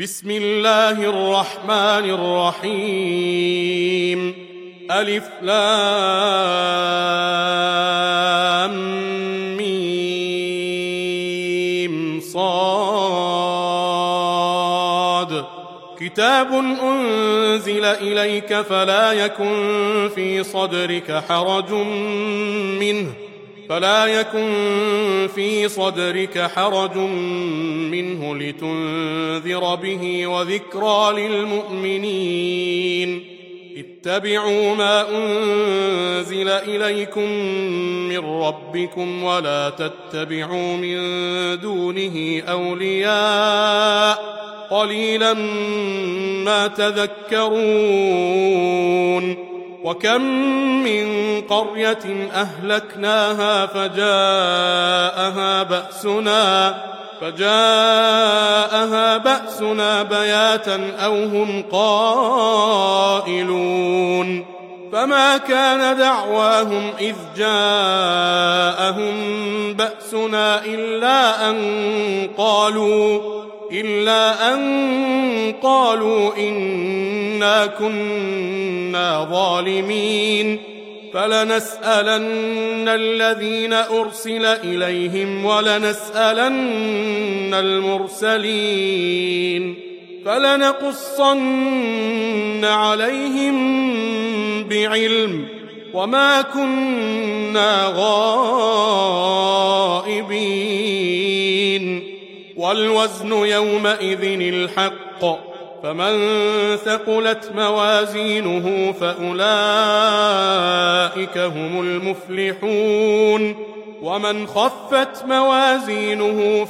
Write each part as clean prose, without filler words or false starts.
بسم الله الرحمن الرحيم ألف لام ميم صاد كتاب أنزل إليك فلا يكن في صدرك حرج منه لتنذر به وذكرى للمؤمنين اتبعوا ما أنزل إليكم من ربكم ولا تتبعوا من دونه أولياء قليلا ما تذكرون وكم من قرية أهلكناها فجاءها بأسنا بياتا أو هم قائلون فما كان دعواهم إذ جاءهم بأسنا إلا أن قالوا إنا كنا ظالمين فلنسألن الذين أرسل إليهم ولنسألن المرسلين فلنقصن عليهم بعلم وما كنا غائبين والوزن يومئذ الحق فمن ثقلت موازينه فأولئك هم المفلحون ومن خفت موازينه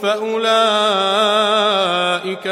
فأولئك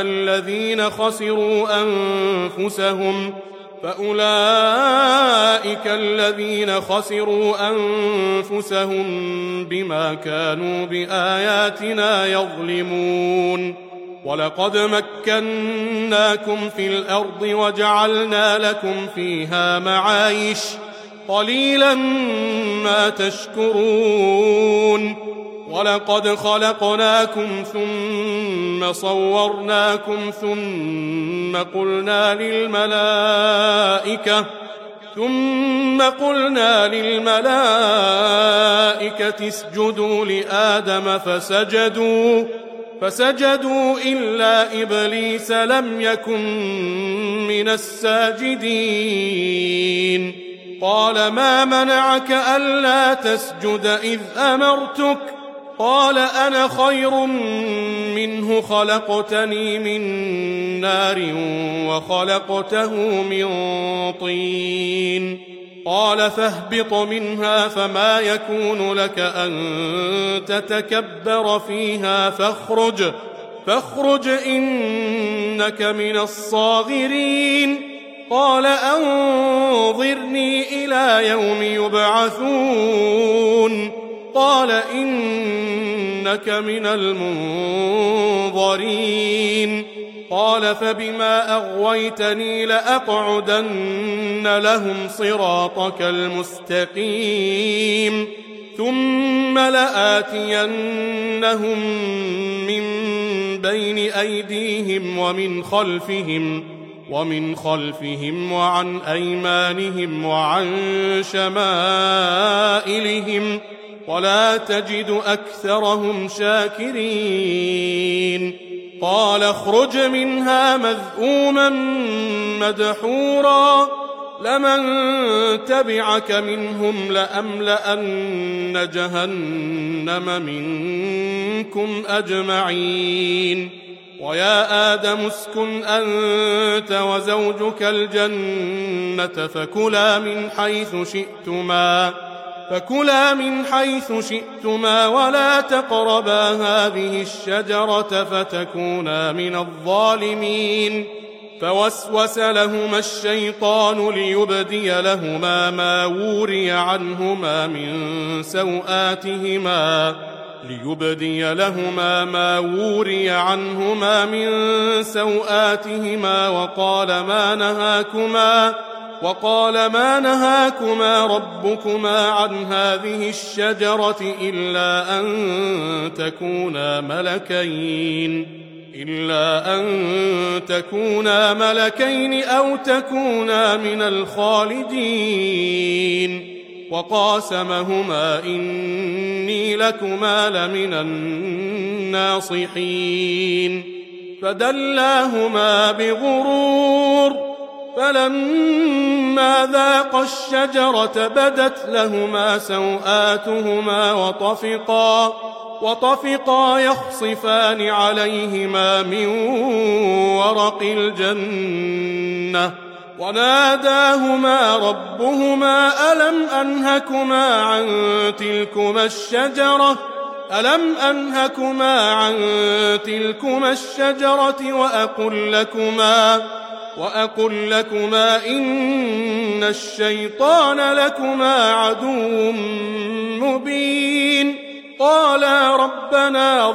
الذين خسروا أنفسهم بما كانوا بآياتنا يظلمون ولقد مكناكم في الأرض وجعلنا لكم فيها معايش قليلا ما تشكرون ولقد خلقناكم ثم صورناكم ثم قلنا للملائكة اسجدوا لآدم فسجدوا إلا إبليس لم يكن من الساجدين قال ما منعك ألا تسجد إذ أمرتك قال أنا خير منه خلقتني من نار وخلقته من طين قال فاهبط منها فما يكون لك أن تتكبر فيها فاخرج إنك من الصاغرين قال أنظرني إلى يوم يبعثون قال إنك من المنظرين قال فبما أغويتني لأقعدن لهم صراطك المستقيم ثم لآتينهم من بين أيديهم ومن خلفهم وعن أيمانهم وعن شمائلهم ولا تجد أكثرهم شاكرين قال اخرج منها مذءوما مدحورا لمن تبعك منهم لأملأن جهنم منكم أجمعين ويا آدم اسكن أنت وزوجك الجنة فكلا من حيث شئتما ولا تقربا هذه الشجرة فتكونا من الظالمين فوسوس لهما الشيطان ليبدي لهما ما وري عنهما من سوآتهما وقال ما نهاكما ربكما عن هذه الشجرة إلا أن تكونا إلا أن تكونا ملكين أو تكونا من الخالدين وقاسمهما إني لكما لمن الناصحين فدلاهما بغرور فلما ذاقا الشجرة بدت لهما سوآتهما وطفقا يخصفان عليهما من ورق الجنة وناداهما ربهما ألم أنهكما عن تلكما الشجرة وأقل لكما إن الشيطان لكما عدو مبين قالا ربنا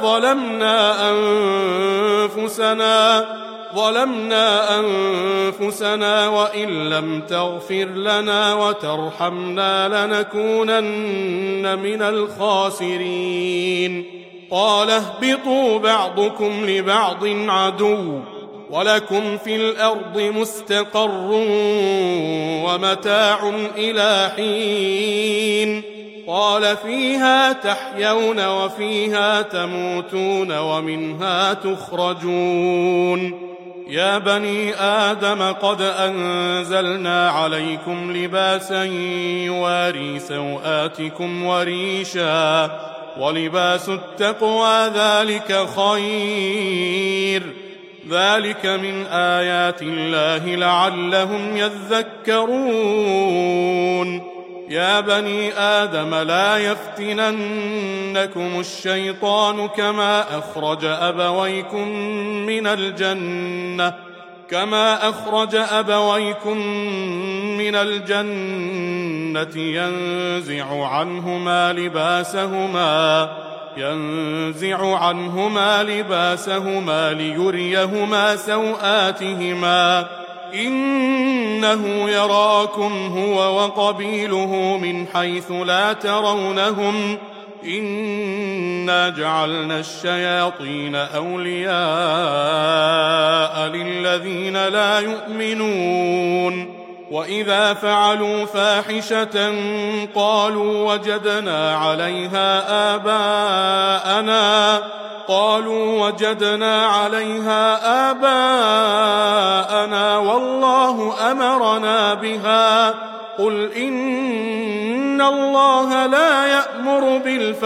ظلمنا أنفسنا وإن لم تغفر لنا وترحمنا لنكونن من الخاسرين قال اهبطوا بعضكم لبعض عدو ولكم في الأرض مستقر ومتاع إلى حين قال فيها تحيون وفيها تموتون ومنها تخرجون يا بني آدم قد أنزلنا عليكم لباسا يواري سوآتكم وريشا ولباس التقوى ذلك خير ذلك من آيات الله لعلهم يذكرون يا بني آدم لا يفتننكم الشيطان كما أخرج أبويكم من الجنة ينزع عنهما لباسهما ليريهما سوآتهما إنه يراكم هو وقبيله من حيث لا ترونهم إنا جعلنا الشياطين أولياء للذين لا يؤمنون وإذا فعلوا فاحشة قالوا وجدنا عليها آباءنا والله أمرنا بها قل إن الله لا يأمر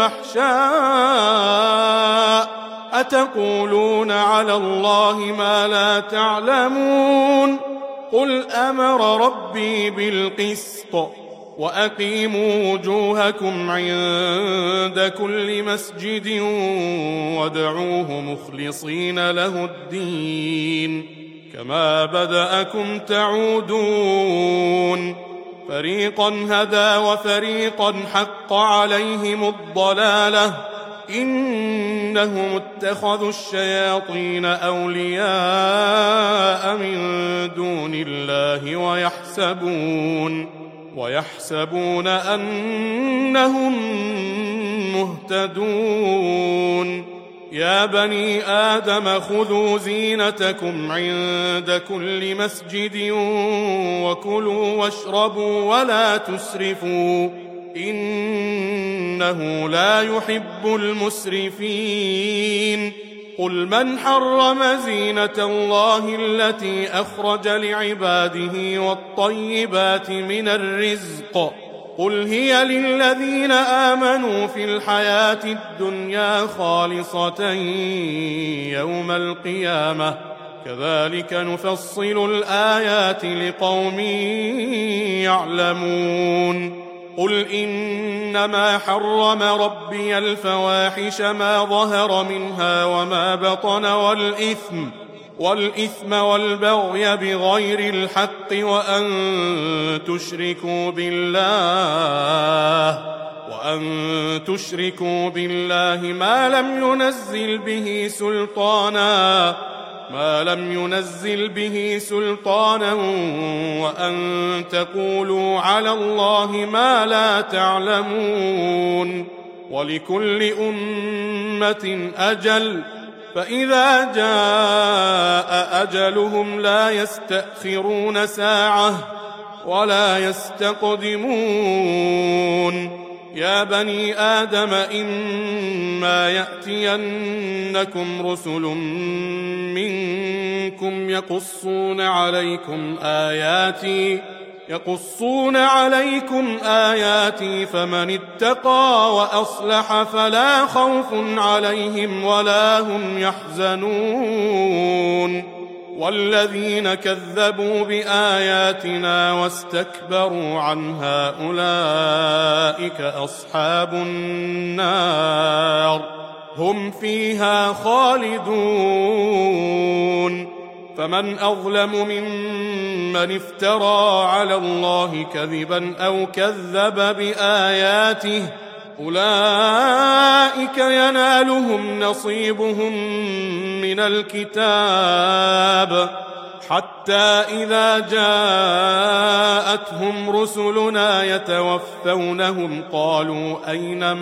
بالفحشاء أتقولون على الله ما لا تعلمون قل أمر ربي بالقسط وأقيموا وجوهكم عند كل مسجد وادعوه مخلصين له الدين كما بدأكم تعودون فريقا هدى وفريقا حق عليهم الضلالة إنهم اتخذوا الشياطين أولياء من دون الله ويحسبون أنهم مهتدون يا بني آدم خذوا زينتكم عند كل مسجد وكلوا واشربوا ولا تسرفوا إنه لا يحب المسرفين قل من حرم زينة الله التي أخرج لعباده والطيبات من الرزق قل هي للذين آمنوا في الحياة الدنيا خالصة يوم القيامة كذلك نفصل الآيات لقوم يعلمون قل إنما حرم ربي الفواحش ما ظهر منها وما بطن والإثم والبغي بغير الحق وأن تشركوا بالله ما لم ينزل به سلطانا وأن تقولوا على الله ما لا تعلمون ولكل أمة أجل فإذا جاء أجلهم لا يستأخرون ساعة ولا يستقدمون. يا بني آدم إما يأتينكم رسل منكم يقصون عليكم آياتي فمن اتقى وأصلح فلا خوف عليهم ولا هم يحزنون. والذين كذبوا بآياتنا واستكبروا عنها أولئك أصحاب النار هم فيها خالدون. فمن أظلم ممن افترى على الله كذبا أو كذب بآياته أولئك ينالهم نصيبهم من الكتاب حتى إذا جاءتهم رسلنا يتوفونهم قالوا أين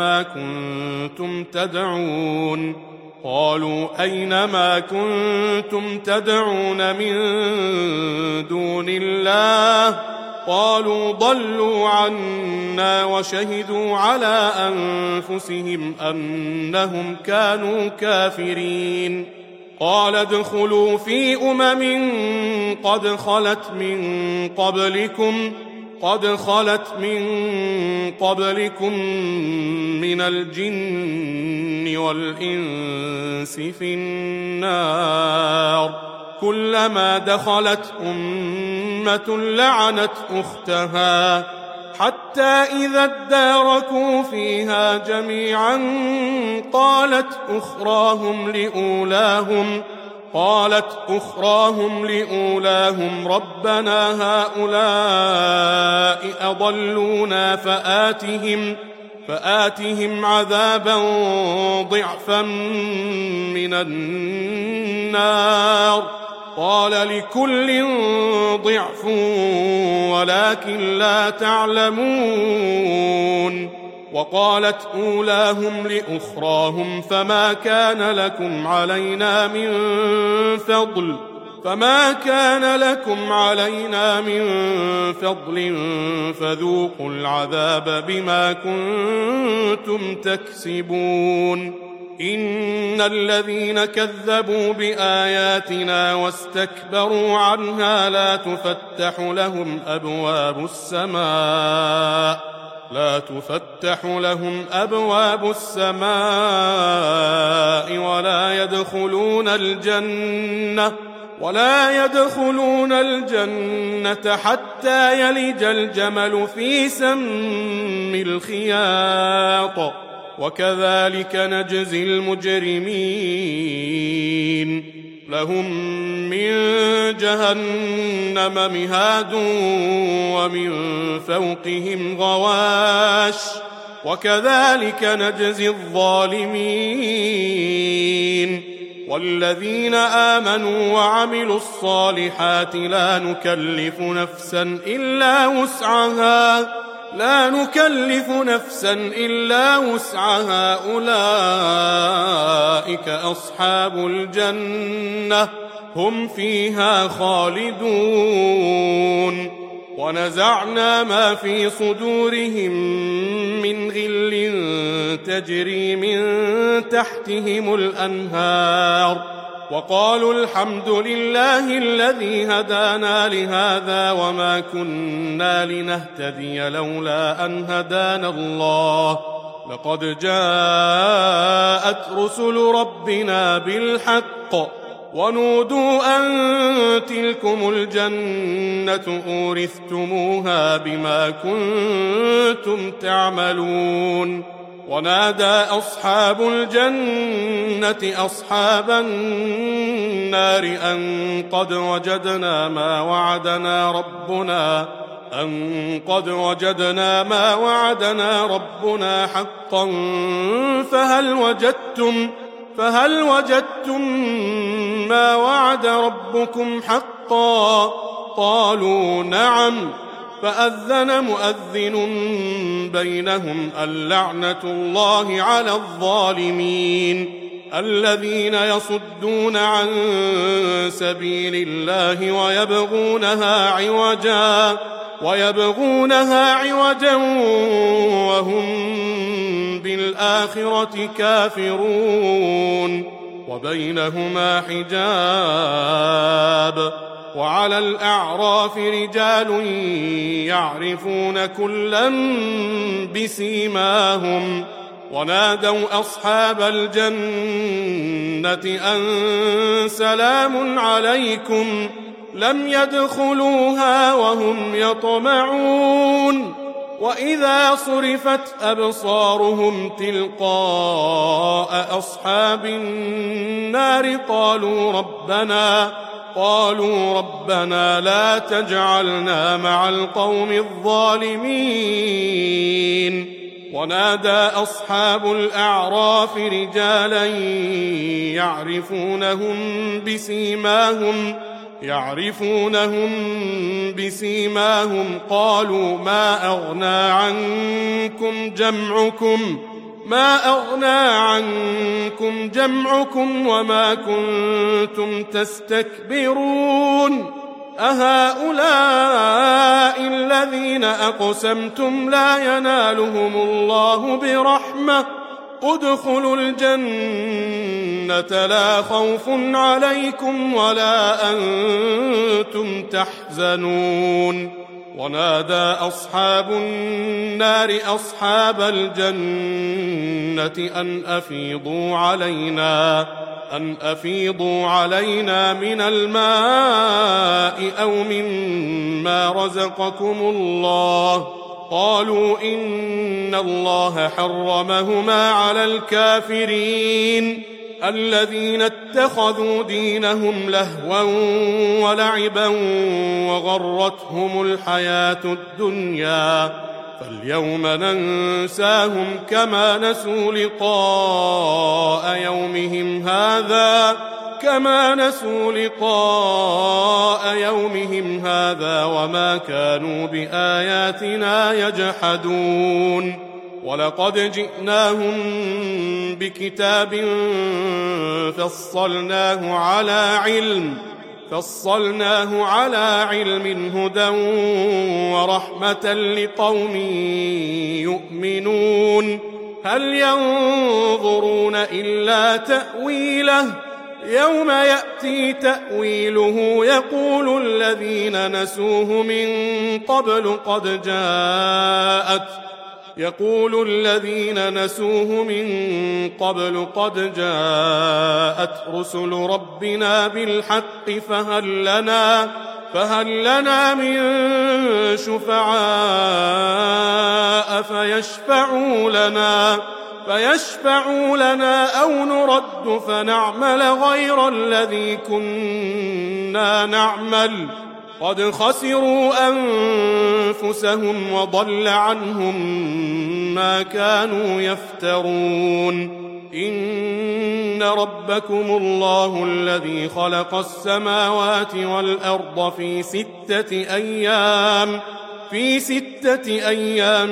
ما كنتم تدعون من دون الله قالوا ضلوا عنا وشهدوا على أنفسهم أنهم كانوا كافرين. قال ادخلوا في قد خلت من قبلكم من الجن والإنس في النار كلما دخلت أمة لعنت أختها حتى إذا اداركوا فيها جميعا قالت أخراهم لأولاهم ربنا هؤلاء أضلونا فآتهم عذابا ضعفا من النار قال لكل ضعف ولكن لا تعلمون. وقالت أولاهم لأخراهم فما كان لكم علينا من فضل فذوقوا العذاب بما كنتم تكسبون. إن الذين كذبوا بآياتنا واستكبروا عنها لا تفتح لهم أبواب السماء ولا يدخلون الجنة حتى يلج الجمل في سم الخياط وكذلك نجزي المجرمين. لهم من جهنم مهاد ومن فوقهم غواش وكذلك نجزي الظالمين. والذين آمنوا وعملوا الصالحات لا نكلف نفسا إلا وسعها أولئك أصحاب الجنة هم فيها خالدون. ونزعنا ما في صدورهم من غل تجري من تحتهم الأنهار وقالوا الحمد لله الذي هدانا لهذا وما كنا لنهتدي لولا أن هدانا الله لقد جاءت رسل ربنا بالحق ونودوا أن تلكم الجنة أورثتموها بما كنتم تعملون. ونادى أصحاب الجنة أصحاب النار أن قد وجدنا ما وعدنا ربنا حقا فهل وجدتم ما وعد ربكم حقا قالوا نعم فأذن مؤذن بينهم اللعنة الله على الظالمين. الذين يصدون عن سبيل الله ويبغونها عوجا وهم بالآخرة كافرون وبينهما حجاب وعلى الأعراف رجال يعرفون كلا بسيماهم ونادوا أصحاب الجنة أن سلام عليكم لم يدخلوها وهم يطمعون وإذا صرفت أبصارهم تلقاء أصحاب النار قالوا ربنا لا تجعلنا مع القوم الظالمين ونادى أصحاب الأعراف رجالا يعرفونهم بسيماهم قالوا ما أغنى عنكم جمعكم وما كنتم تستكبرون أهؤلاء الذين أقسمتم لا ينالهم الله برحمة ادخلوا الجنة لا خوف عليكم ولا أنتم تحزنون ونادى أصحاب النار أصحاب الجنة أن أفيضوا علينا من الماء أو مما رزقكم الله قالوا إن الله حرمهما على الكافرين الذين اتخذوا دينهم لهوا ولعبا وغرتهم الحياة الدنيا فاليوم ننساهم كما نسوا لقاء يومهم هذا وما كانوا بآياتنا يجحدون ولقد جئناهم بكتاب فصلناه على علم هدى ورحمة لقوم يؤمنون هل ينظرون إلا تأويله يوم يأتي تأويله يقول الذين نسوه من قبل قد جاءت رسل ربنا بالحق فهل لنا من شفعاء فيشفعوا لنا أو نرد فنعمل غير الذي كنا نعمل قد خسروا أنفسهم وضل عنهم ما كانوا يفترون إن ربكم الله الذي خلق السماوات والأرض في ستة أيام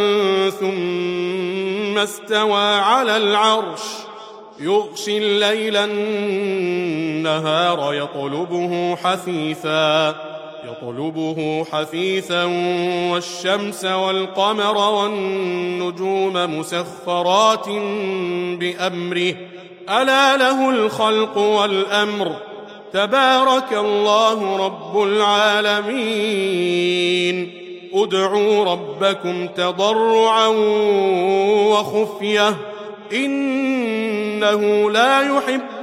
ثم استوى على العرش يغشي الليل النهار يطلبه حثيثا والشمس والقمر والنجوم مسخرات بأمره ألا له الخلق والأمر تبارك الله رب العالمين ادعوا ربكم تضرعا وخفية إنه لا يحب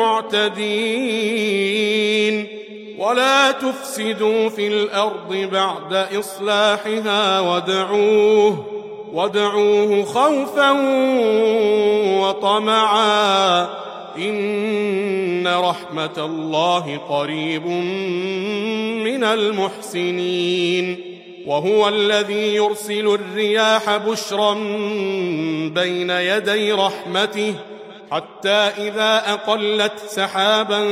المعتدين ولا تفسدوا في الأرض بعد إصلاحها وادعوه خوفا وطمعا إن رحمة الله قريب من المحسنين وهو الذي يرسل الرياح بشرا بين يدي رحمته حتى إذا أقلت سحابا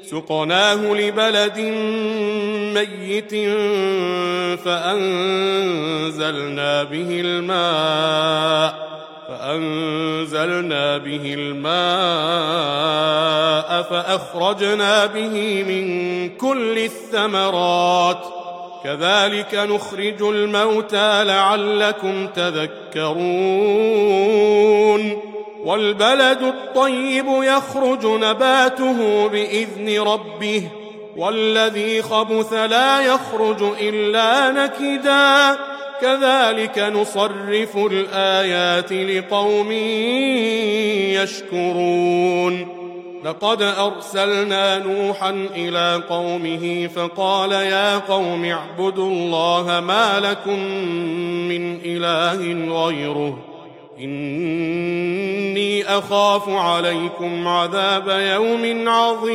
سقناه لبلد ميت فأنزلنا به الماء فأخرجنا به من كل الثمرات كذلك نخرج الموتى لعلكم تذكرون والبلد الطيب يخرج نباته بإذن ربه والذي خبث لا يخرج إلا نكدا كذلك نصرف الآيات لقوم يشكرون لقد أرسلنا نوحا إلى قومه فقال يا قوم اعبدوا الله ما لكم من إله غيره إني أخاف عليكم عذاب يوم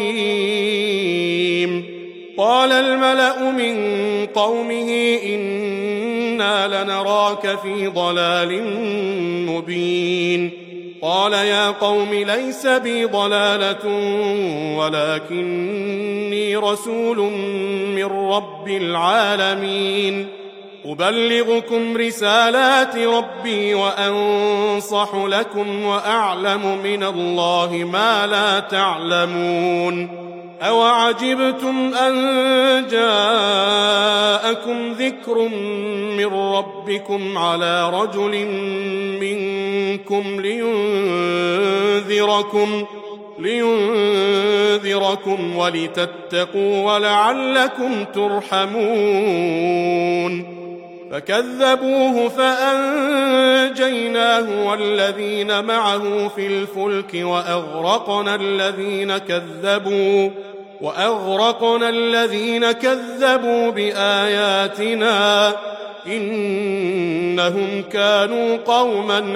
عظيم قال الملأ من قومه إنا لنراك في ضلال مبين قال يا قوم ليس بي ضلالة ولكني رسول من رب العالمين أبلغكم رسالات ربي وأنصح لكم وأعلم من الله ما لا تعلمون أوعجبتم أن جاءكم ذكر من ربكم على رجل منكم لينذركم ولتتقوا ولعلكم ترحمون فكذبوه فأنجيناه والذين معه في الفلك وأغرقنا الذين كذبوا بآياتنا إنهم كانوا قوما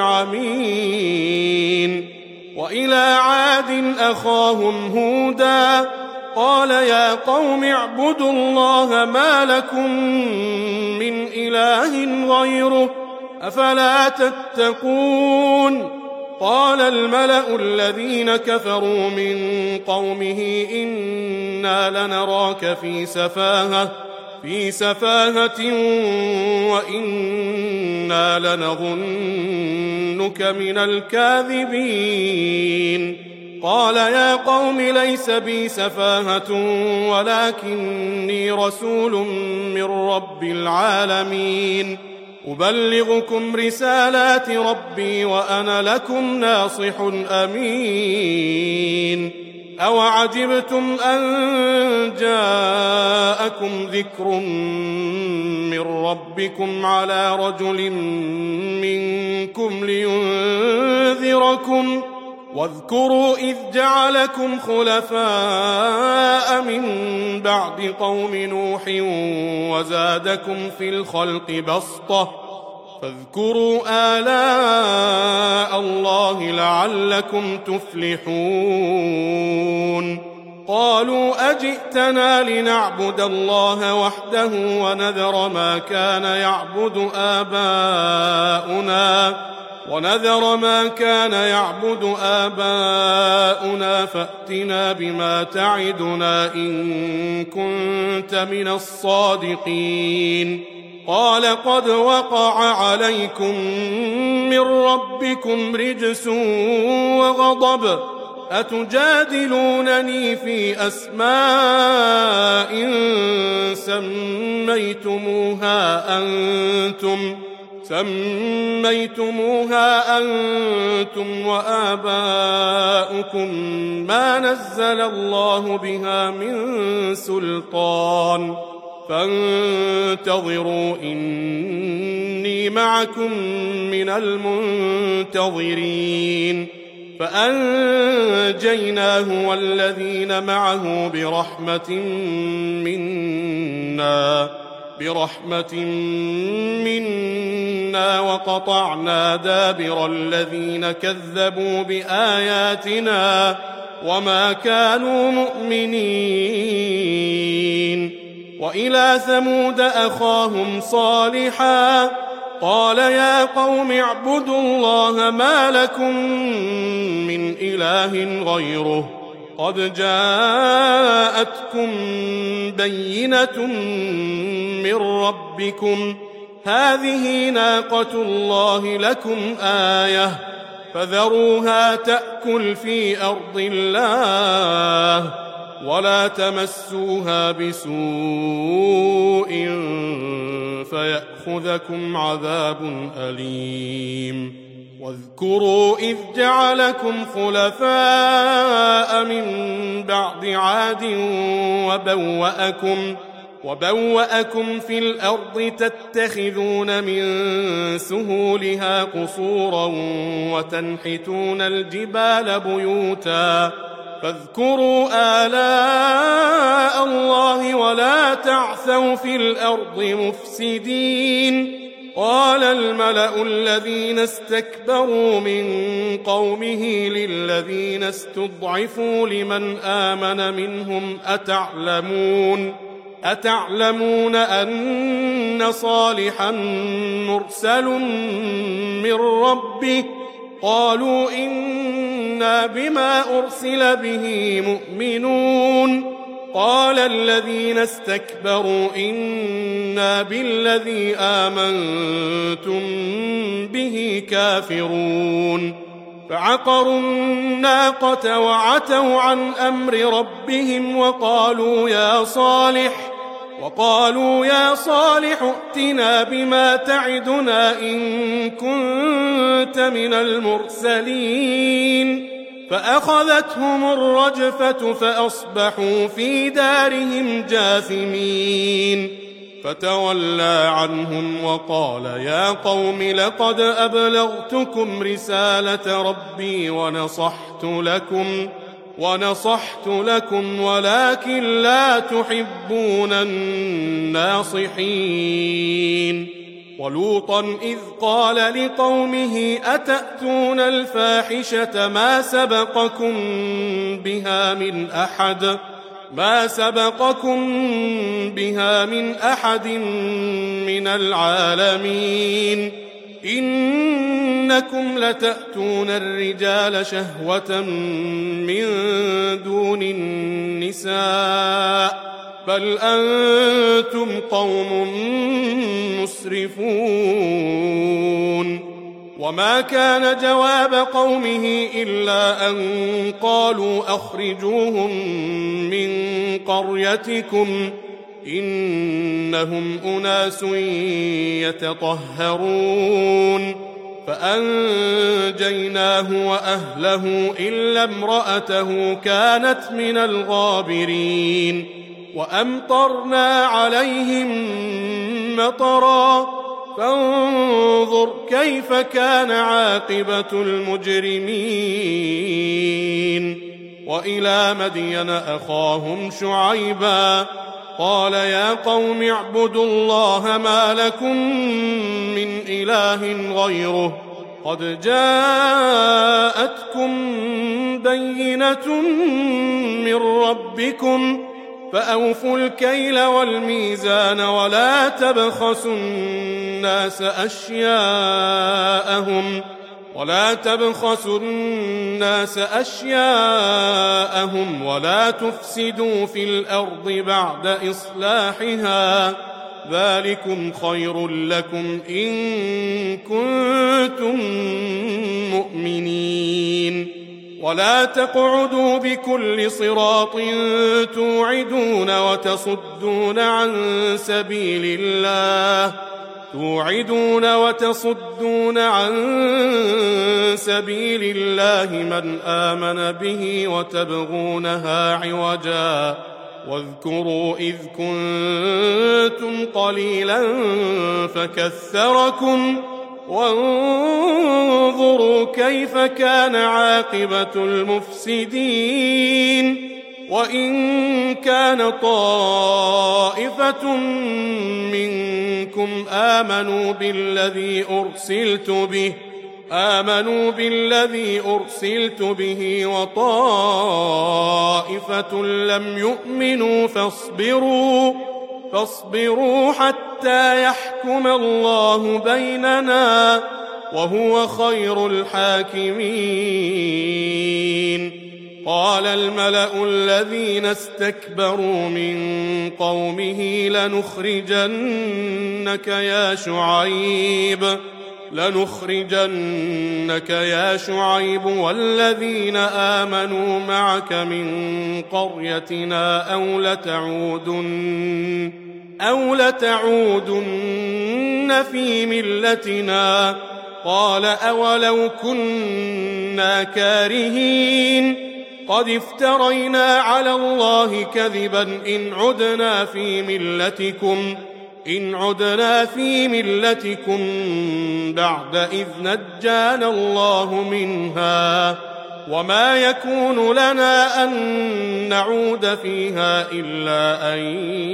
عمين وإلى عاد أخاهم هودا قال يا قوم اعبدوا الله ما لكم من إله غيره أفلا تتقون قال الملأ الذين كفروا من قومه إنا لنراك في سفاهة وإنا لنظنك من الكاذبين قال يا قوم ليس بي سفاهة ولكني رسول من رب العالمين أبلغكم رسالات ربي وأنا لكم ناصح أمين أوعجبتم أن جاءكم ذكر من ربكم على رجل منكم لينذركم واذكروا إذ جعلكم خلفاء من بعد قوم نوح وزادكم في الخلق بسطة فاذكروا آلاء الله لعلكم تفلحون قالوا أجئتنا لنعبد الله وحده ونذر ما كان يعبد آباؤنا فأتنا بما تعدنا إن كنت من الصادقين قال قد وقع عليكم من ربكم رجس وغضب أتجادلونني في أسماء سميتموها أنتم وآباؤكم ما نزل الله بها من سلطان فانتظروا إني معكم من المنتظرين فأنجيناه والذين معه برحمة منا وقطعنا دابر الذين كذبوا بآياتنا وما كانوا مؤمنين وإلى ثمود أخاهم صالحا قال يا قوم اعبدوا الله ما لكم من إله غيره قد جاءتكم بينة من ربكم هذه ناقة الله لكم آية فذروها تأكل في أرض الله ولا تمسوها بسوء فيأخذكم عذاب أليم واذكروا إذ جعلكم خلفاء من بعد عاد وبوأكم في الأرض تتخذون من سهولها قصورا وتنحتون الجبال بيوتا فاذكروا آلاء الله ولا تعثوا في الأرض مفسدين قال الملأ الذين استكبروا من قومه للذين استضعفوا لمن آمن منهم أتعلمون أن صالحا مرسل من ربه قالوا إنا بما أرسل به مؤمنون قال الذين استكبروا إنا بالذي آمنتم به كافرون فعقروا الناقة وعتوا عن أمر ربهم وقالوا يا صالح ائتنا بما تعدنا إن كنت من المرسلين فأخذتهم الرجفة فأصبحوا في دارهم جاثمين فتولى عنهم وقال يا قوم لقد أبلغتكم رسالة ربي ونصحت لكم ولكن لا تحبون الناصحين ولوطا إذ قال لقومه أتأتون الفاحشة ما سبقكم بها من أحد من العالمين إنكم لتأتون الرجال شهوة من دون النساء بل أنتم قوم مسرفون وما كان جواب قومه إلا أن قالوا أخرجوهم من قريتكم إنهم أناس يتطهرون فأنجيناه وأهله إلا امرأته كانت من الغابرين وأمطرنا عليهم مطرا فانظر كيف كان عاقبة المجرمين وإلى مدين أخاهم شعيبا قال يا قوم اعبدوا الله ما لكم من إله غيره قد جاءتكم بينة من ربكم فأوفوا الكيل والميزان ولا تبخسوا الناس أشياءهم ولا تفسدوا في الأرض بعد إصلاحها ذلكم خير لكم إن كنتم مؤمنين ولا تقعدوا بكل صراط توعدون وتصدون عن سبيل الله من آمن به وتبغونها عوجا واذكروا إذ كنتم قليلا فكثركم وانظروا كيف كان عاقبة المفسدين وإن كان طائفة منكم آمنوا بالذي أرسلت به وطائفة لم يؤمنوا فاصبروا حتى يحكم الله بيننا وهو خير الحاكمين وقال الملأ الذين استكبروا من قومه لنخرجنك يا شعيب والذين آمنوا معك من قريتنا أو لتعودن في ملتنا. قال أولو كنا كارهين قد افترينا على الله كذبا إن عدنا في ملتكم بعد إذ نجانا الله منها وما يكون لنا أن نعود فيها إلا أن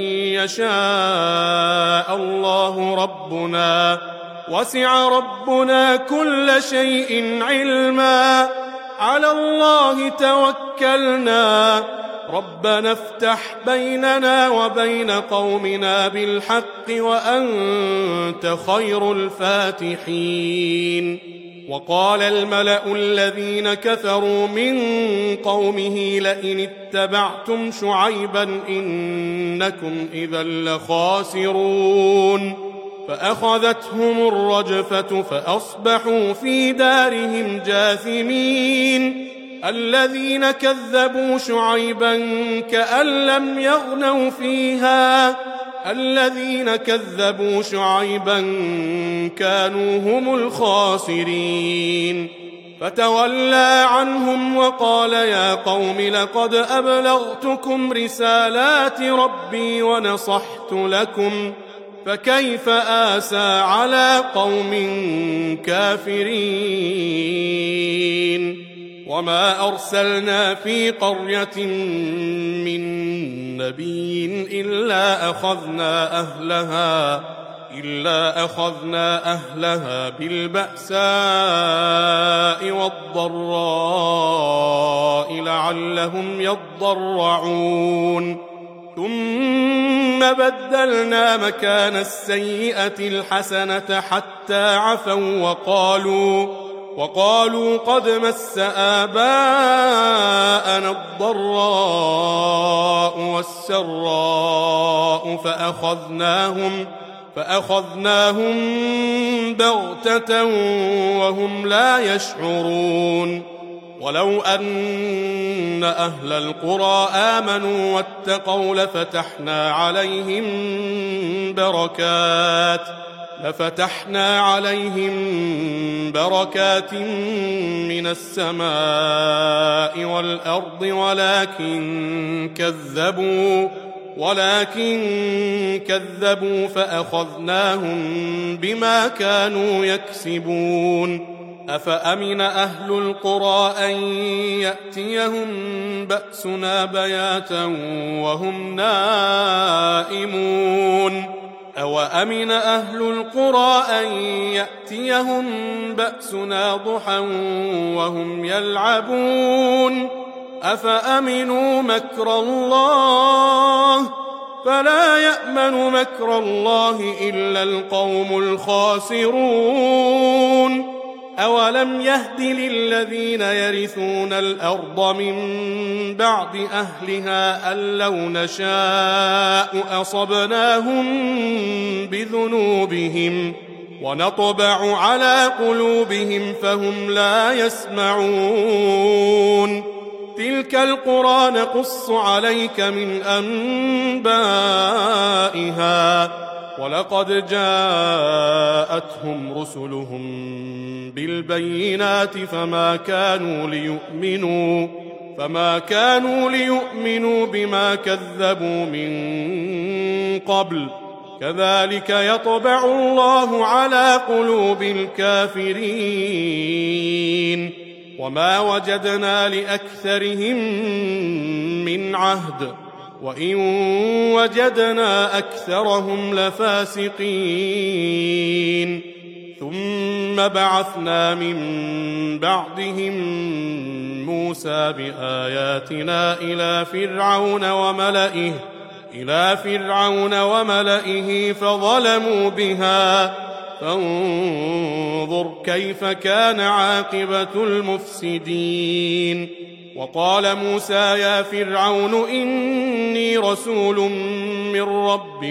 يشاء الله ربنا وسع ربنا كل شيء علما على الله توكلنا ربنا افتح بيننا وبين قومنا بالحق وأنت خير الفاتحين. وقال الملأ الذين كفروا من قومه لئن اتبعتم شعيبا إنكم إذا لخاسرون. فأخذتهم الرجفة فأصبحوا في دارهم جاثمين. الذين كذبوا شعيبا كأن لم يغنوا فيها الذين كذبوا شعيبا كانوا هم الخاسرين. فتولى عنهم وقال يا قوم لقد أبلغتكم رسالات ربي ونصحت لكم فكيف آسى على قوم كافرين. وما أرسلنا في قرية من نبي إلا أخذنا أهلها بالبأساء والضراء لعلهم يضرعون. ثم بدلنا مكان السيئة الحسنة حتى عفوا وقالوا قد مس آباءنا الضراء والسراء فأخذناهم بغتة وهم لا يشعرون. ولو أن أهل القرى آمنوا واتقوا لفتحنا عليهم بركات من السماء والأرض ولكن كذبوا فأخذناهم بما كانوا يكسبون. أفأمن أهل القرى أن يأتيهم بأسنا بياتا وهم نائمون أوأمن أهل القرى أن يأتيهم بأسنا ضحى وهم يلعبون أفأمنوا مكر الله فلا يأمن مكر الله إلا القوم الخاسرون. أولم يهد للذين يرثون الأرض من بعد أهلها أن لو نشاء أصبناهم بذنوبهم ونطبع على قلوبهم فهم لا يسمعون. تلك القرى نقص عليك من أنبائها ولقد جاءتهم رسلهم بالبينات فما كانوا ليؤمنوا بما كذبوا من قبل كذلك يطبع الله على قلوب الكافرين. وما وجدنا لأكثرهم من عهد وإن وجدنا أكثرهم لفاسقين. ثم بعثنا من بعدهم موسى بآياتنا إلى فرعون وملئه فظلموا بها فانظر كيف كان عاقبة المفسدين. وقال موسى يا فرعون إني رسول من رب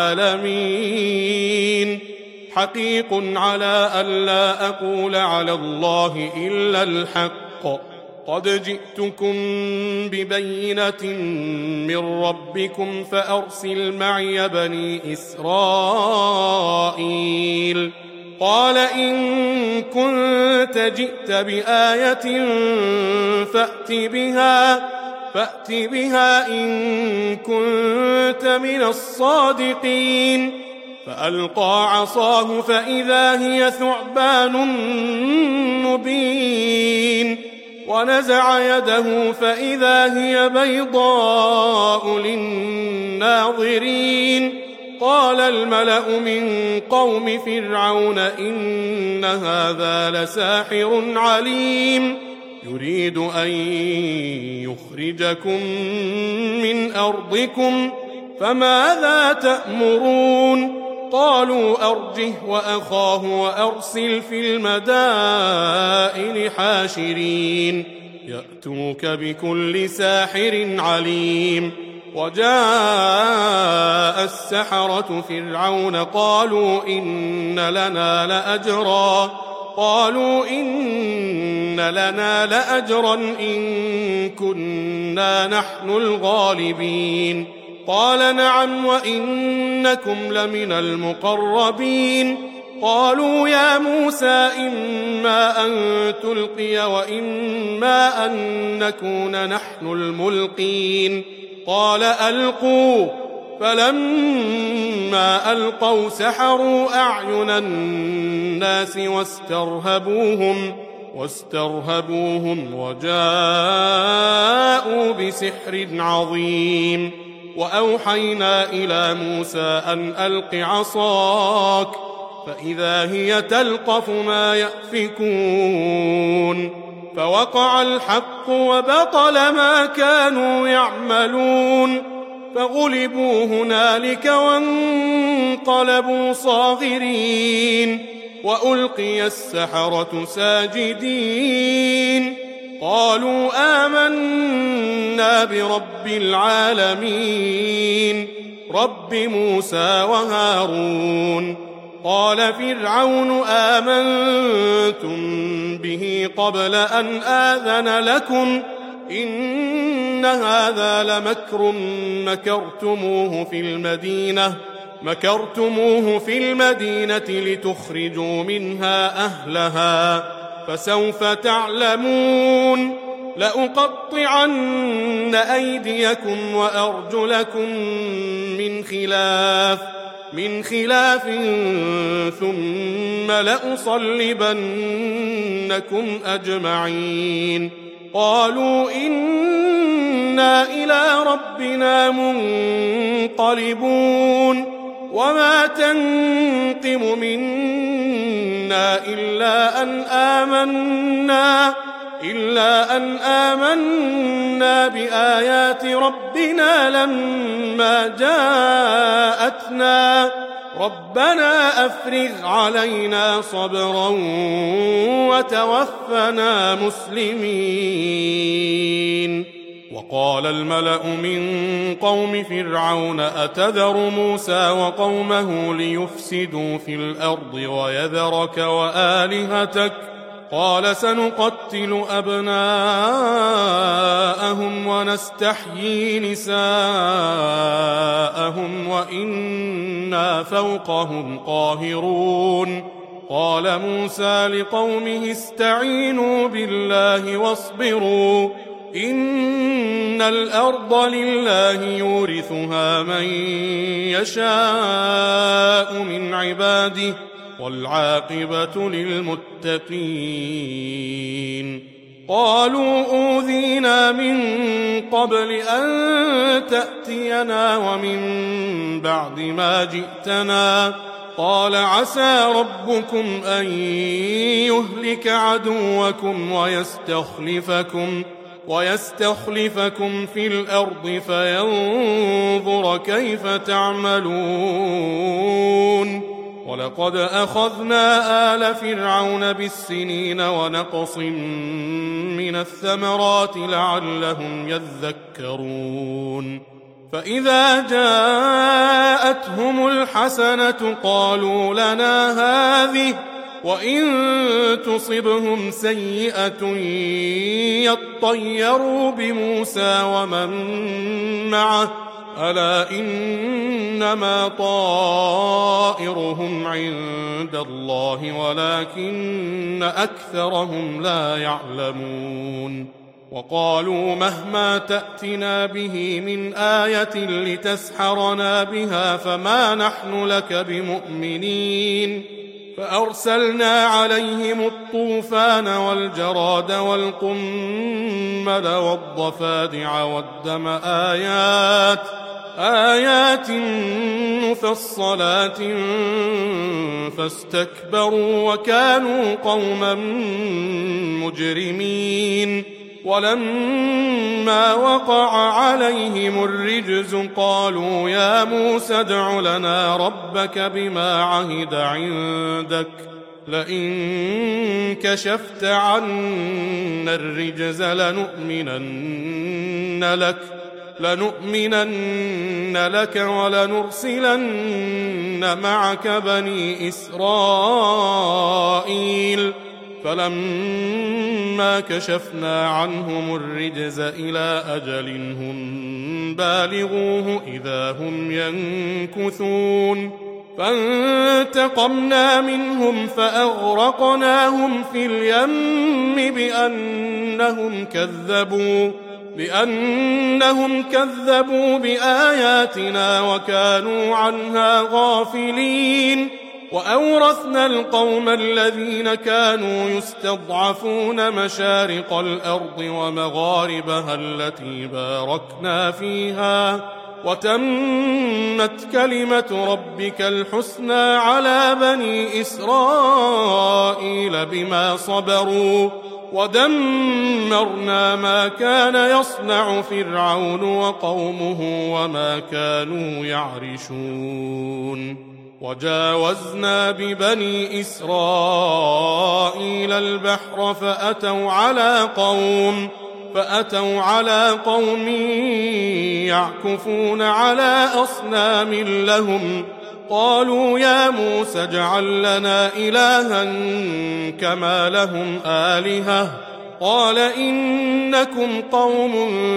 العالمين حقيق على ألا أقول على الله إلا الحق قد جئتكم ببينة من ربكم فأرسل معي بني إسرائيل قال إن كنت جئت بآية فأت بها إن كنت من الصادقين فألقى عصاه فإذا هي ثعبان مبين ونزع يده فإذا هي بيضاء للناظرين قال الملأ من قوم فرعون إن هذا لساحر عليم يريد أن يخرجكم من أرضكم فماذا تأمرون قالوا أرجه وأخاه وأرسل في المدائن حاشرين يأتوك بكل ساحر عليم وجاء السحرة فرعون قالوا إن لنا لأجرا إن كنا نحن الغالبين قال نعم وإنكم لمن المقربين قالوا يا موسى إما أن تلقي وإما أن نكون نحن الملقين قال ألقوا فلما ألقوا سحروا أعين الناس واسترهبوهم وجاءوا بسحر عظيم وأوحينا إلى موسى أن ألق عصاك فإذا هي تلقف ما يأفكون فوقع الحق وبطل ما كانوا يعملون فغلبوا هنالك وانقلبوا صاغرين وألقي السحرة ساجدين قالوا آمنا برب العالمين رب موسى وهارون قال فرعون آمنتم به قبل أن آذن لكم إن هذا لمكر مكرتموه في المدينة لتخرجوا منها أهلها فسوف تعلمون لأقطعن أيديكم وأرجلكم من خلاف ثم لأصلبنكم أجمعين قالوا إنا إلى ربنا منقلبون وما تنقم منا إلا أن آمنا بآيات ربنا لما جاءتنا ربنا أفرغ علينا صبرا وتوفنا مسلمين وقال الملأ من قوم فرعون أتذر موسى وقومه ليفسدوا في الأرض ويذرك وآلهتك قال سنقتل أبناءهم ونستحيي نساءهم وإنا فوقهم قاهرون قال موسى لقومه استعينوا بالله واصبروا إن الأرض لله يورثها من يشاء من عباده والعاقبة للمتقين قالوا أوذينا من قبل أن تأتينا ومن بعد ما جئتنا قال عسى ربكم أن يهلك عدوكم ويستخلفكم في الأرض فينظر كيف تعملون ولقد أخذنا آل فرعون بالسنين ونقص من الثمرات لعلهم يذكرون فإذا جاءتهم الحسنة قالوا لنا هذه وإن تصبهم سيئة يطيروا بموسى ومن معه ألا إنما طائرهم عند الله ولكن أكثرهم لا يعلمون وقالوا مهما تأتنا به من آية لتسحرنا بها فما نحن لك بمؤمنين فأرسلنا عليهم الطوفان والجراد والقمل والضفادع والدم آيات مفصلات فاستكبروا وكانوا قوما مجرمين ولما وقع عليهم الرجز قالوا يا موسى ادع لنا ربك بما عهد عندك لئن كشفت عنا الرجز لنؤمنن لك ولنرسلن معك بني إسرائيل فلما كشفنا عنهم الرجز إلى أجل هم بالغوه إذا هم ينكثون فانتقمنا منهم فأغرقناهم في اليم بأنهم كذبوا بآياتنا وكانوا عنها غافلين وأورثنا القوم الذين كانوا يستضعفون مشارق الأرض ومغاربها التي باركنا فيها وتمت كلمة ربك الحسنى على بني إسرائيل بما صبروا ودمرنا ما كان يصنع فرعون وقومه وما كانوا يعرشون وجاوزنا ببني إسرائيل البحر فأتوا على قوم يعكفون على أصنام لهم قالوا يا موسى اجعل لنا إلها كما لهم آلهة قال إنكم قوم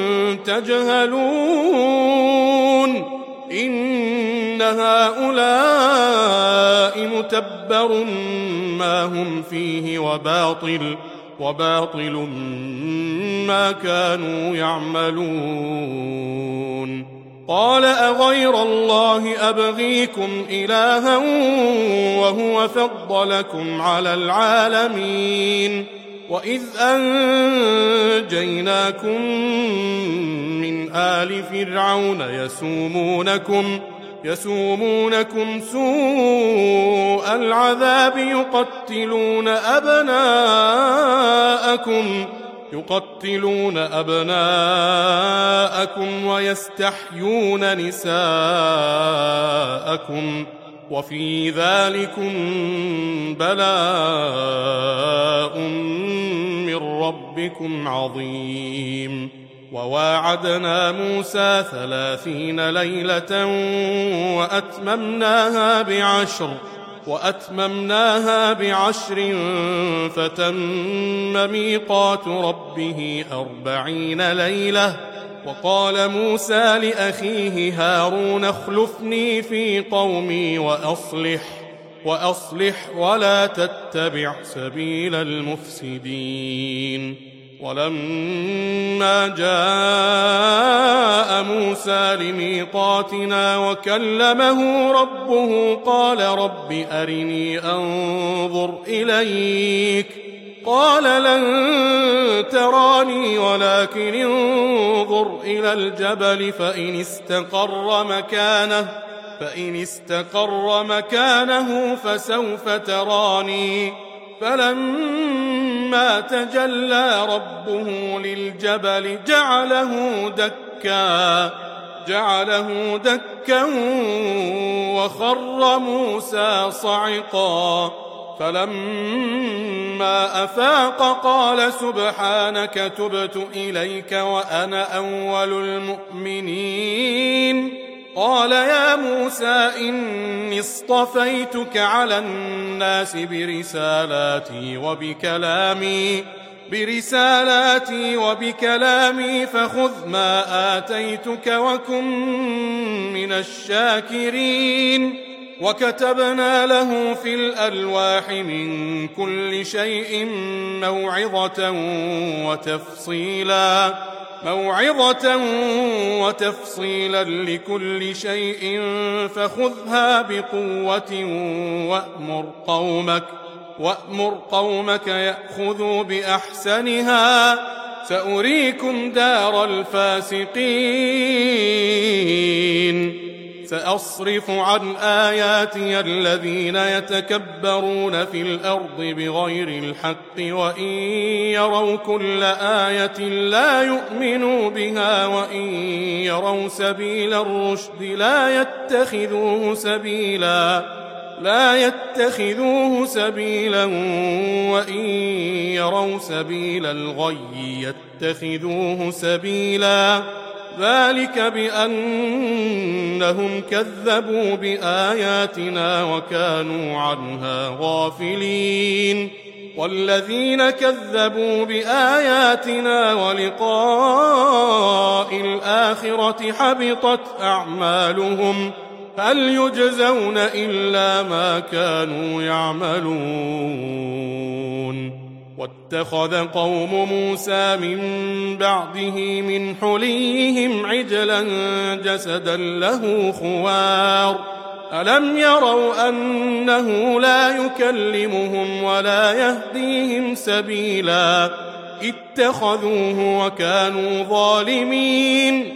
تجهلون إن هؤلاء متبر ما هم فيه وباطل ما كانوا يعملون قال أغير الله أبغيكم إلها وهو فضلكم على العالمين وإذ أنجيناكم من آل فرعون يسومونكم سوء العذاب يقتلون أبناءكم ويستحيون نساءكم وفي ذلكم بلاء من ربكم عظيم وواعدنا موسى 30 ليلة وأتممناها بعشر فتم ميقات ربه 40 ليلة وقال موسى لأخيه هارون اخلفني في قومي وأصلح ولا تتبع سبيل المفسدين ولما جاء موسى لميقاتنا وكلمه ربه قال رب أرني أنظر إليك قال لن تراني ولكن انظر إلى الجبل فإن استقر مكانه فسوف تراني فلما تجلى ربه للجبل جعله دكا جعله دكا وخر موسى صعقا فلما أفاق قال سبحانك تبت إليك وأنا أول المؤمنين قال يا موسى إني اصطفيتك على الناس برسالاتي وبكلامي فخذ ما آتيتك وكن من الشاكرين وكتبنا له في الألواح من كل شيء موعظة وتفصيلا لكل شيء فخذها بقوة وأمر قومك يأخذوا بأحسنها سأريكم دار الفاسقين سأصرف عن آياتي الذين يتكبرون في الأرض بغير الحق وإن يروا كل آية لا يؤمنوا بها وإن يروا سبيل الرشد لا يتخذوه سبيلا وإن يروا سبيل الغي يتخذوه سبيلا ذلك بأنهم كذبوا بآياتنا وكانوا عنها غافلين والذين كذبوا بآياتنا ولقاء الآخرة حبطت أعمالهم هل يجزون إلا ما كانوا يعملون واتخذ قوم موسى من بعده من حليهم عجلا جسدا له خوار ألم يروا أنه لا يكلمهم ولا يهديهم سبيلا اتخذوه وكانوا ظالمين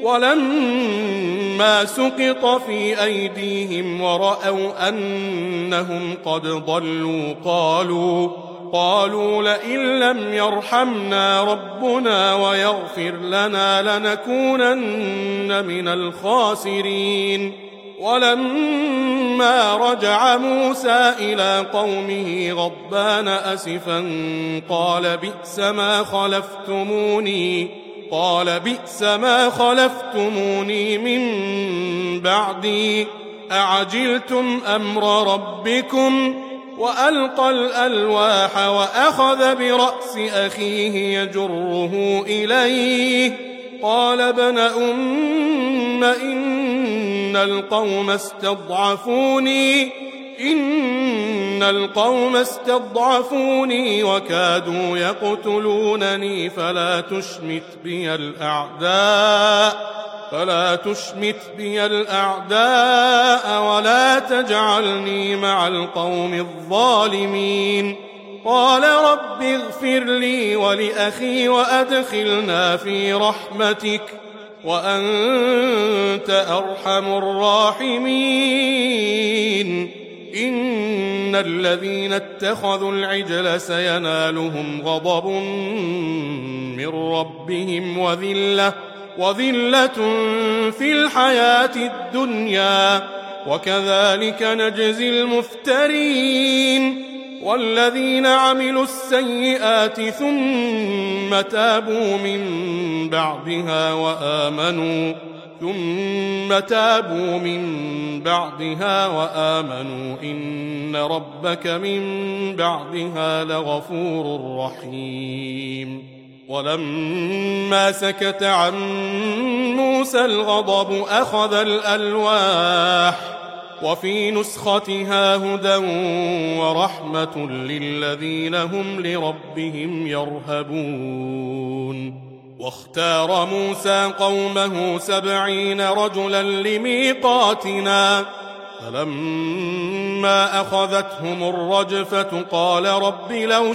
ولما سقط في أيديهم ورأوا أنهم قد ضلوا قالوا لئن لم يرحمنا ربنا ويغفر لنا لنكونن من الخاسرين ولما رجع موسى إلى قومه غضبان أسفا قال بئس ما خلفتموني من بعدي أعجلتم أمر ربكم وألقى الألواح وأخذ برأس أخيه يجره إليه قال ابن أم إن القوم استضعفوني وكادوا يقتلونني فلا تشمت بي الأعداء ولا تجعلني مع القوم الظالمين قال رب اغفر لي ولأخي وأدخلنا في رحمتك وأنت أرحم الراحمين إن الذين اتخذوا العجل سينالهم غضب من ربهم وذلة في الحياة الدنيا وكذلك نجزي المفترين والذين عملوا السيئات ثم تابوا من بعدها وآمنوا إن ربك من بعدها لغفور رحيم ولما سكت عن موسى الغضب أخذ الألواح وفي نسختها هدى ورحمة للذين هم لربهم يرهبون واختار موسى قومه 70 رجلا لميقاتنا فلما أخذتهم الرجفة قال رب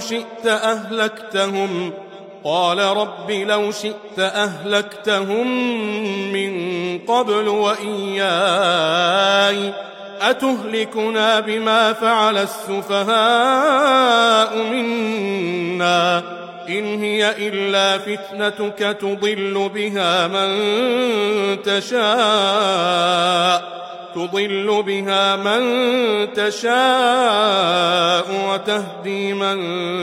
لو شئت أهلكتهم من قبل وإياي أتهلكنا بما فعل السفهاء منا إن هي إلا فتنتك تضل بها من تشاء وتهدي من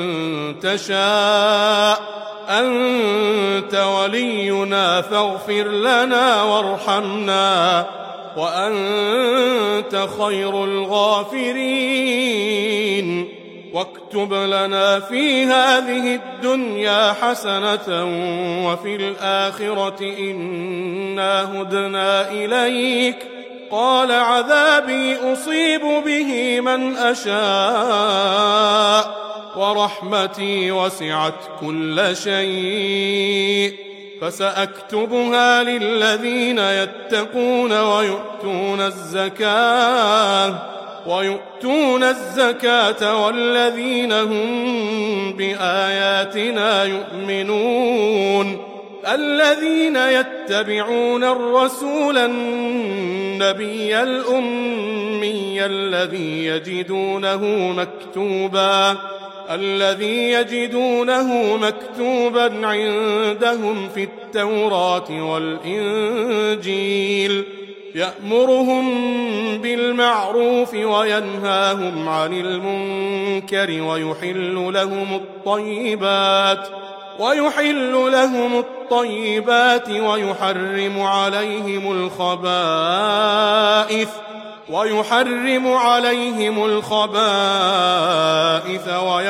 تشاء أنت ولينا فاغفر لنا وارحمنا وأنت خير الغافرين واكتب لنا في هذه الدنيا حسنة وفي الآخرة إنا هدنا إليك قال عذابي أصيب به من أشاء ورحمتي وسعت كل شيء فسأكتبها للذين يتقون ويؤتون الزكاة والذين هم بآياتنا يؤمنون الذين يتبعون الرسول النبي الأمي الذي يجدونه مكتوبا عندهم في التوراة والإنجيل يأمرهم بالمعروف وينهاهم عن المنكر ويحل لهم الطيبات ويحرم عليهم الخبائث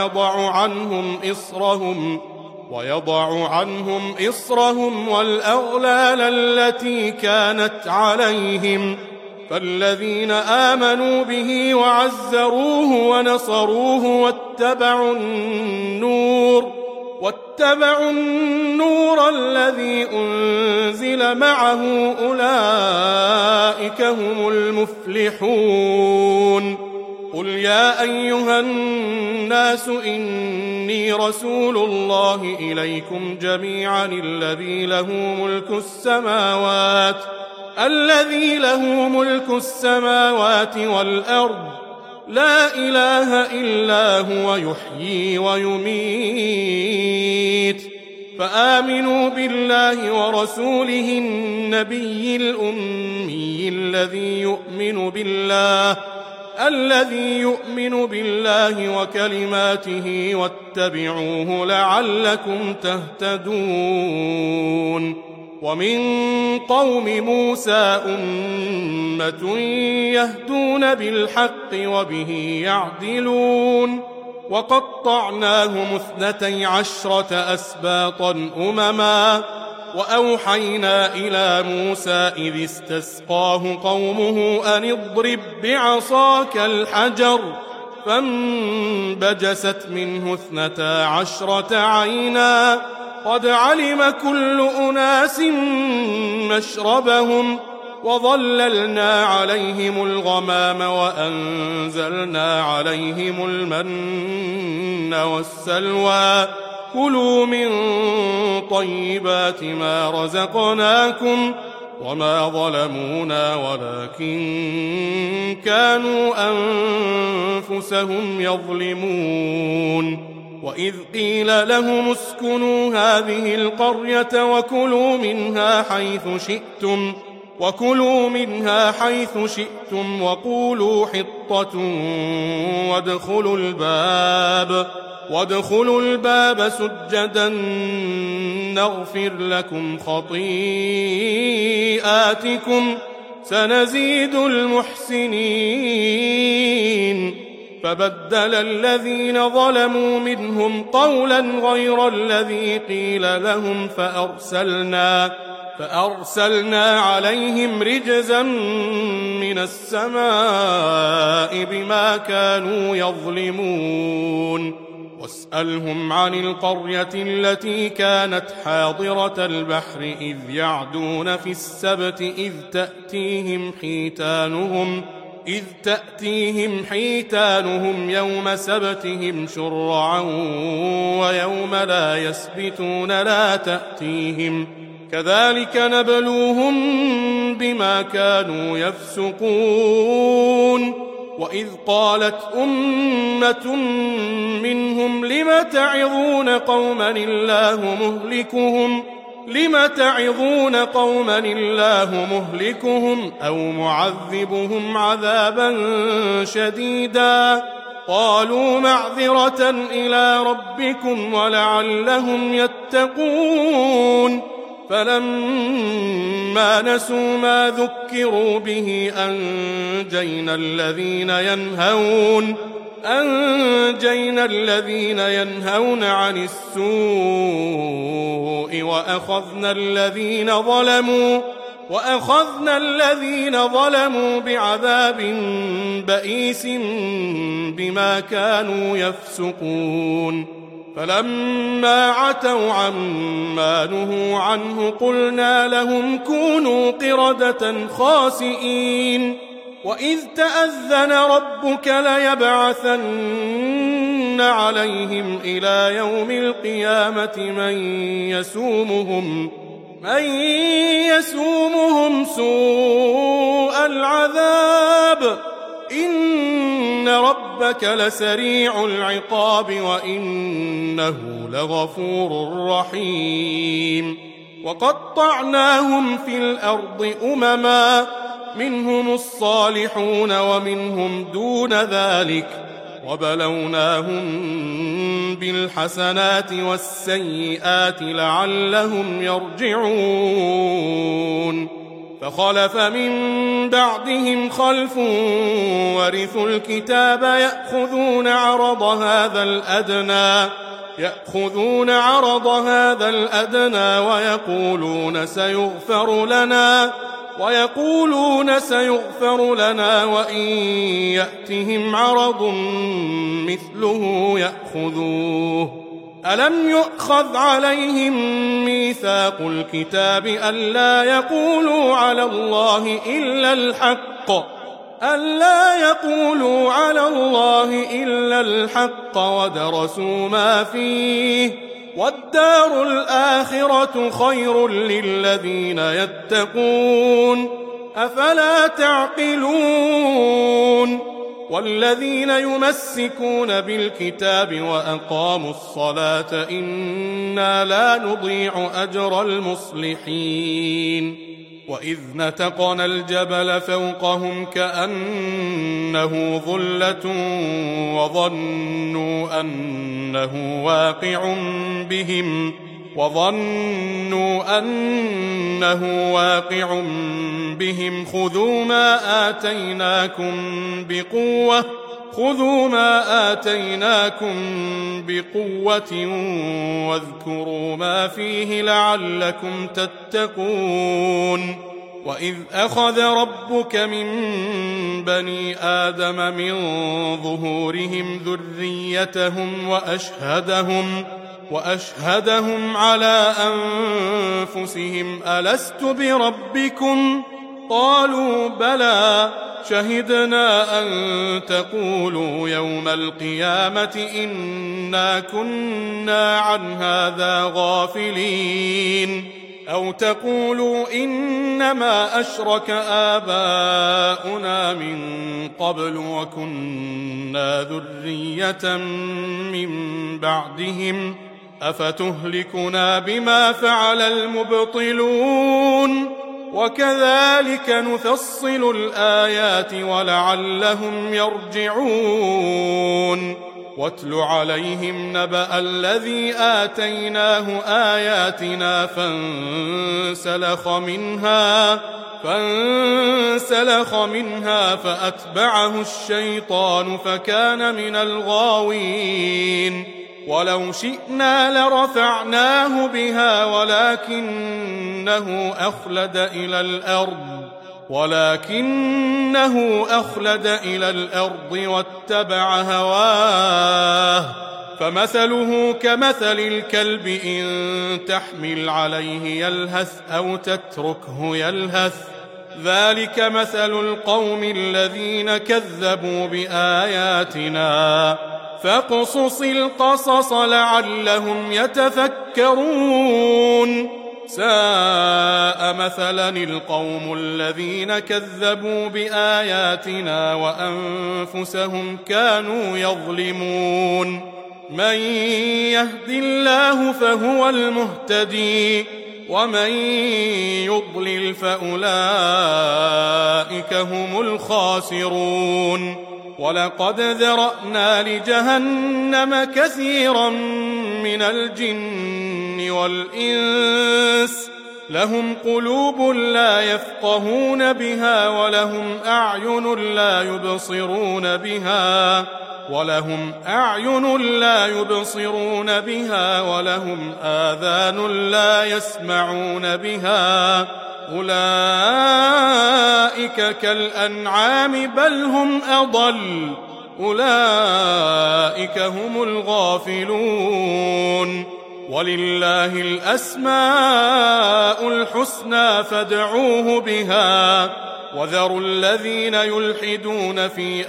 ويضع عنهم إصرهم والأغلال التي كانت عليهم فالذين آمنوا به وعزروه ونصروه واتبعوا النور الذي أنزل معه أولئك هم المفلحون قل يا أيها الناس إني رسول الله إليكم جميعا الذي له ملك السماوات والأرض لا إله إلا هو يحيي ويميت فآمنوا بالله ورسوله النبي الأمي الذي يؤمن بالله وكلماته واتبعوه لعلكم تهتدون ومن قوم موسى أمة يهدون بالحق وبه يعدلون وقطعناهم 12 أسباطا أمما وأوحينا إلى موسى إذ استسقاه قومه أن اضرب بعصاك الحجر فانبجست منه 12 عينا قد علم كل أناس مشربهم وظللنا عليهم الغمام وأنزلنا عليهم المن والسلوى كلوا من طيبات ما رزقناكم وما ظلمونا ولكن كانوا أنفسهم يظلمون وإذ قيل لهم اسكنوا هذه القرية وكلوا منها حيث شئتم وقولوا حطة وادخلوا الباب سجدا نغفر لكم خطيئاتكم سنزيد المحسنين فبدل الذين ظلموا منهم قولا غير الذي قيل لهم فأرسلنا عليهم رجزا من السماء بما كانوا يظلمون واسألهم عن القرية التي كانت حاضرة البحر إذ يعدون في السبت إذ تأتيهم حيتانهم يوم سبتهم شرعا ويوم لا يسبتون لا تأتيهم كذلك نبلوهم بما كانوا يفسقون وإذ قالت أمة منهم لم تعظون قوما الله مهلكهم أو معذبهم عذابا شديدا قالوا معذرة إلى ربكم ولعلهم يتقون فلما نسوا ما ذكروا به أنجينا الذين ينهون عن السوء وأخذنا الذين ظلموا بعذاب بئيس بما كانوا يفسقون فلما عتوا عما نهوا عنه قلنا لهم كونوا قردة خاسئين وإذ تأذن ربك ليبعثن عليهم إلى يوم القيامة من يسومهم سوء العذاب إن ربك لسريع العقاب وإنه لغفور رحيم وقطعناهم في الأرض أمما منهم الصالحون ومنهم دون ذلك وبلوناهم بالحسنات والسيئات لعلهم يرجعون فخلف من بعدهم خلف ورثوا الكتاب يأخذون عرض هذا الأدنى ويقولون سيغفر لنا وإن يأتهم عرض مثله يأخذوه ألم يؤخذ عليهم ميثاق الكتاب ألا يقولوا على الله إلا الحق ودرسوا ما فيه والدار الآخرة خير للذين يتقون أفلا تعقلون والذين يمسكون بالكتاب وأقاموا الصلاة إنا لا نضيع أجر المصلحين وإذ نتقنا الجبل فوقهم كأنه ظلة وظنوا أنه واقع بهم خذوا ما آتيناكم بقوة واذكروا ما فيه لعلكم تتقون وإذ أخذ ربك من بني آدم من ظهورهم ذريتهم وأشهدهم على أنفسهم ألست بربكم قالوا بلى شهدنا أن تقولوا يوم القيامة إنا كنا عن هذا غافلين أو تقولوا إنما أشرك آباؤنا من قبل وكنا ذرية من بعدهم أفتهلكنا بما فعل المبطلون وكذلك نفصل الآيات ولعلهم يرجعون واتل عليهم نبأ الذي آتيناه آياتنا فانسلخ منها فأتبعه الشيطان فكان من الغاوين ولو شئنا لرفعناه بها ولكنه أخلد إلى الأرض واتبع هواه فمثله كمثل الكلب إن تحمل عليه يلهث أو تتركه يلهث ذلك مثل القوم الذين كذبوا بآياتنا فاقصص القصص لعلهم يتفكرون ساء مثلا القوم الذين كذبوا بآياتنا وأنفسهم كانوا يظلمون من يهد الله فهو المهتدي ومن يضلل فأولئك هم الخاسرون ولقد ذرأنا لجهنم كثيرا من الجن والإنس لهم قلوب لا يفقهون بها ولهم أعين لا يبصرون بها ولهم آذان لا يسمعون بها أولئك كالأنعام بل هم أضل أولئك هم الغافلون ولله الأسماء الحسنى فادعوه بها وذروا الذين يلحدون في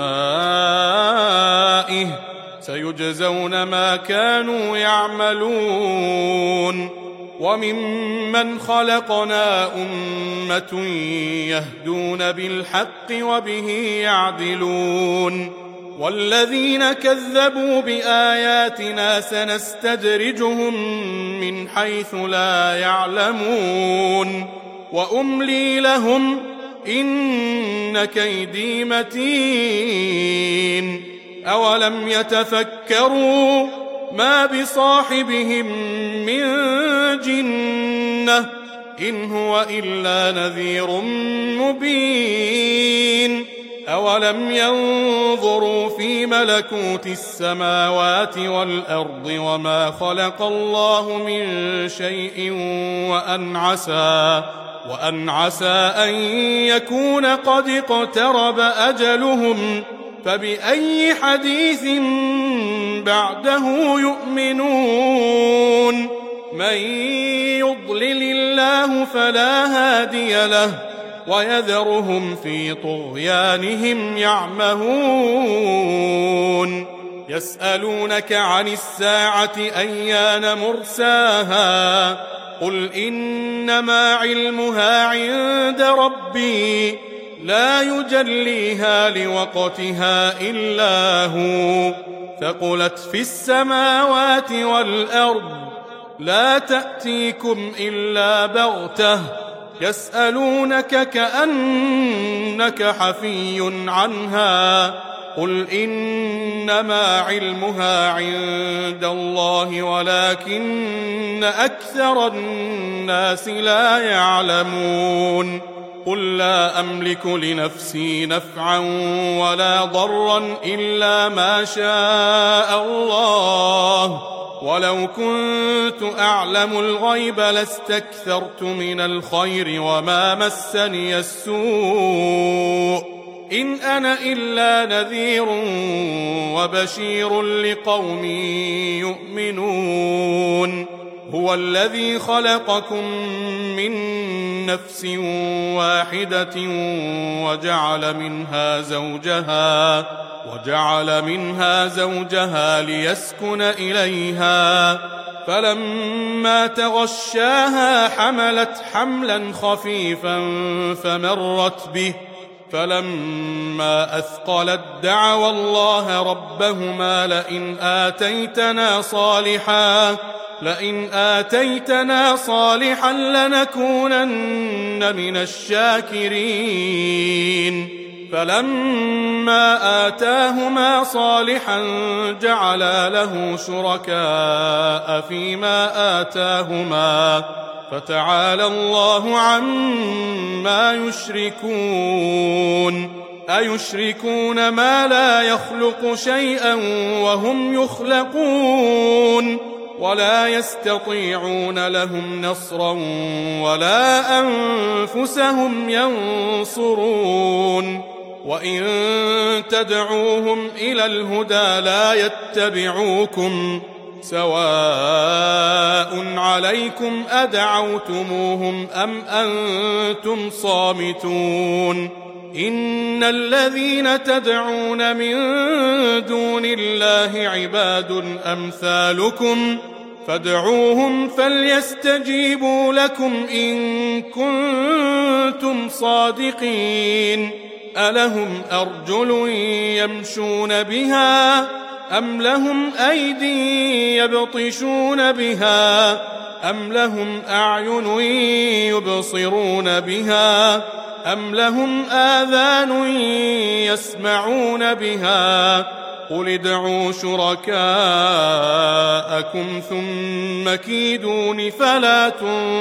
أسمائه سيجزون ما كانوا يعملون وممن خلقنا أمة يهدون بالحق وبه يعدلون والذين كذبوا بآياتنا سنستدرجهم من حيث لا يعلمون وأملي لهم إن كيدي متين أولم يتفكروا ما بصاحبهم من جنة إن هو إلا نذير مبين أولم ينظروا في ملكوت السماوات والأرض وما خلق الله من شيء وأن عسى أن يكون قد اقترب أجلهم فبأي حديث بعده يؤمنون من يضلل الله فلا هادي له ويذرهم في طغيانهم يعمهون يسألونك عن الساعة أيان مرساها قل إنما علمها عند ربي لا يجليها لوقتها إلا هو ثقلت في السماوات والأرض لا تأتيكم إلا بغتة يسألونك كأنك حفي عنها قل إنما علمها عند الله ولكن أكثر الناس لا يعلمون قل لا أملك لنفسي نفعا ولا ضرا إلا ما شاء الله ولو كنت أعلم الغيب لاستكثرت من الخير وما مسني السوء إن أنا إلا نذير وبشير لقوم يؤمنون هو الذي خلقكم من نفس واحدة وجعل منها زوجها ليسكن إليها فلما تغشاها حملت حملا خفيفا فمرت به فلما أثقلت دعوا الله ربهما لئن آتيتنا صالحا لنكونن من الشاكرين فلما آتاهما صالحا جعلا له شركاء فيما آتاهما فتعالى الله عما يشركون أيشركون ما لا يخلق شيئا وهم يخلقون ولا يستطيعون لهم نصرا ولا أنفسهم ينصرون وإن تدعوهم إلى الهدى لا يتبعوكم سواء عليكم أدعوتموهم أم أنتم صامتون إن الذين تدعون من دون الله عباد أمثالكم فادعوهم فليستجيبوا لكم إن كنتم صادقين ألهم أرجل يمشون بها أم لهم أيدي يبطشون بها أم لهم أعين يبصرون بها أم لهم آذان يسمعون بها قل ادعوا شركاءكم ثم كيدون فلا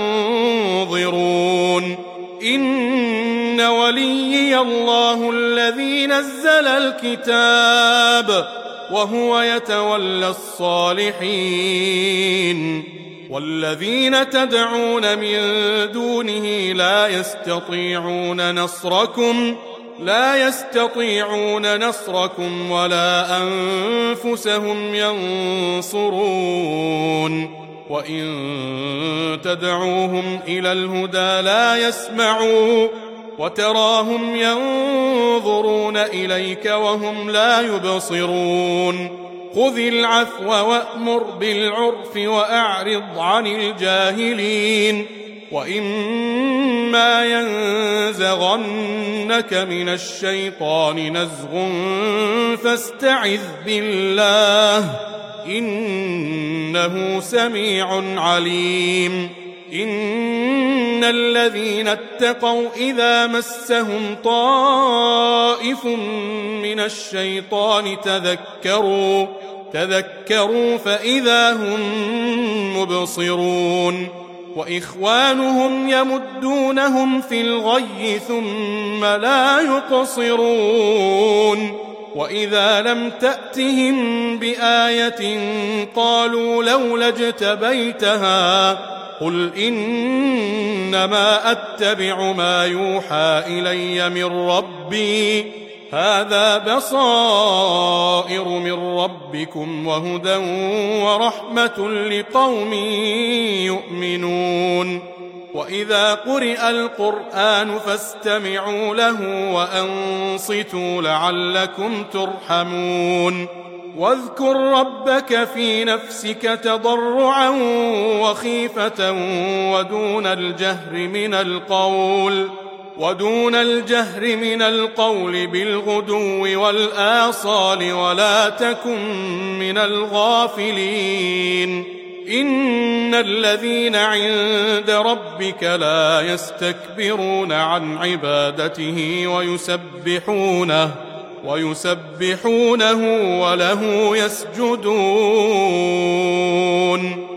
تنظرون إن وليي الله الذي نزل الكتاب وهو يتولى الصالحين والذين تدعون من دونه لا يستطيعون نصركم ولا أنفسهم ينصرون وإن تدعوهم إلى الهدى لا يسمعوا وتراهم ينظرون إليك وهم لا يبصرون خذ العفو وأمر بالعرف وأعرض عن الجاهلين وإما ينزغنك من الشيطان نزغ فاستعذ بالله إنه سميع عليم إن الذين اتقوا إذا مسهم طائف من الشيطان تذكروا فإذا هم مبصرون وإخوانهم يمدونهم في الغي ثم لا يقصرون وإذا لم تأتهم بآية قالوا لولا اجتبيتها قل إنما أتبع ما يوحى إلي من ربي هذا بصائر من ربكم وهدى ورحمة لقوم يؤمنون وإذا قرئ القرآن فاستمعوا له وأنصتوا لعلكم ترحمون واذكر ربك في نفسك تضرعا وخيفة ودون الجهر من القول بالغدو والآصال ولا تكن من الغافلين إن الذين عند ربك لا يستكبرون عن عبادته ويسبحونه وله يسجدون